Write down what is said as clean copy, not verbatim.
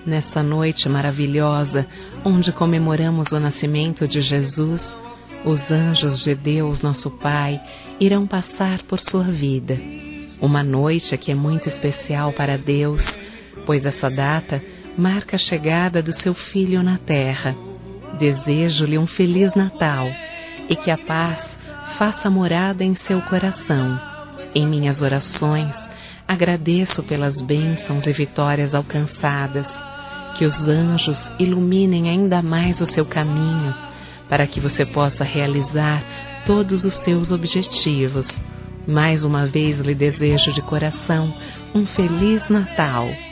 Nessa noite maravilhosa, onde comemoramos o nascimento de Jesus, os anjos de Deus, nosso Pai, irão passar por sua vida. Uma noite que é muito especial para Deus, pois essa data marca a chegada do seu Filho na Terra. Desejo-lhe um Feliz Natal e que a paz faça morada em seu coração. Em minhas orações, agradeço pelas bênçãos e vitórias alcançadas. Que os anjos iluminem ainda mais o seu caminho, para que você possa realizar todos os seus objetivos. Mais uma vez lhe desejo de coração um Feliz Natal.